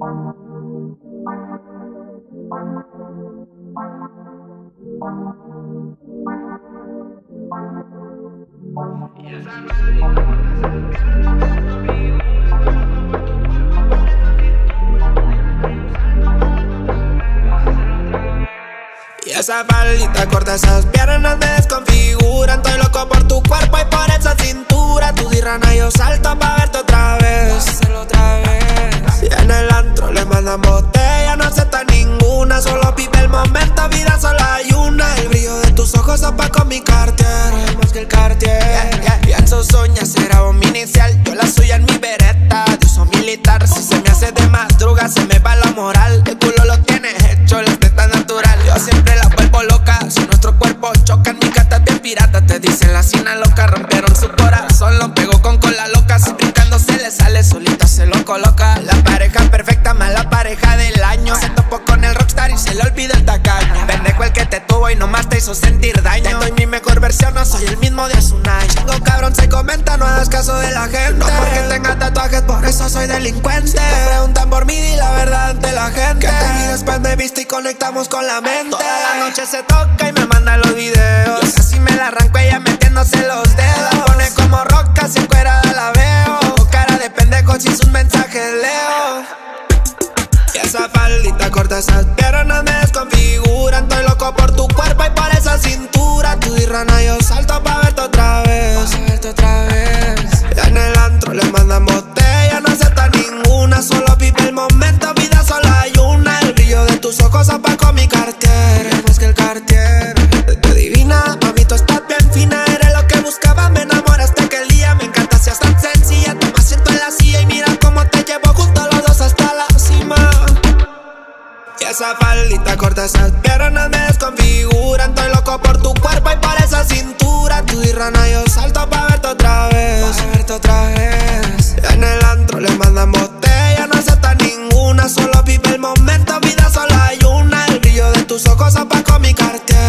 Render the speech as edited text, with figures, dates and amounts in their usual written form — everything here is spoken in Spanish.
Y esa faldita corta, esas piernas me desconfiguran. Estoy loco por tu cuerpo y por esa cintura. Tú di rana, yo salto pa' verte otra vez. Y en el antro le mandan botella, no acepta ninguna. Solo vive el momento, vida solo hay una. El brillo de tus ojos opaco mi Cartier, más que el Cartier. Pienso soñar será un inicial, yo la suya en mi beretta de uso militar. Si se me hace de madruga se me va la moral. El culo lo tienes hecho, la teta natural. Yo siempre la vuelvo loca, si nuestro cuerpo chocan. Mi gata es bien pirata, te dicen la cina loca. Rompieron su corazón, lo pegó con cola loca. Si brincando se le sale, solita se lo coloca. La pareja perfecta, mala pareja del año. Se topó con el rockstar y se le olvida el tacaño. Pendejo el que te tuvo y nomás te hizo sentir daño. Te doy mi mejor versión, no soy el mismo de hace un año. Chingo cabrón, se comenta, no hagas caso de la gente. No porque tenga tatuajes, por eso soy delincuente. Si te preguntan por mí, di la verdad ante la gente. Que te vi después me viste y conectamos con la mente. Toda la noche se toca y me manda los videos. Yo casi me la arranco, ella metiéndose los dedos. La pone como roca, si encuerada la veo. Con cara de pendejo, si sus mensajes leo. Y esa faldita corta, esas piernas me desconfiguran. Estoy loco por tu cuerpo y por esa cintura. Tú di rana, yo salto pa' verte otra vez. Y en el antro le mandan botella, no acepta ninguna. Solo vive el momento, vida solo hay una. El brillo de tus ojos opaco mi Cartier, más que el Cartier. Te divina, mami, tú estás bien fina. Eres lo que buscaba, me enamoraste aquel día. Me encanta, seas tan sencilla. Toma asiento en la silla y mira cómo te llevo juntos los dos hasta la cima. Y esa faldita corta, esas piernas me desconfiguran. Estoy loco por tu cuerpo y por esa cintura. Tú di rana, yo salto pa' verte otra vez. Y en el antro le mandan botella, no acepta ninguna. Solo vive el momento, vida solo hay una. El brillo de tus ojos opaco mi Cartier.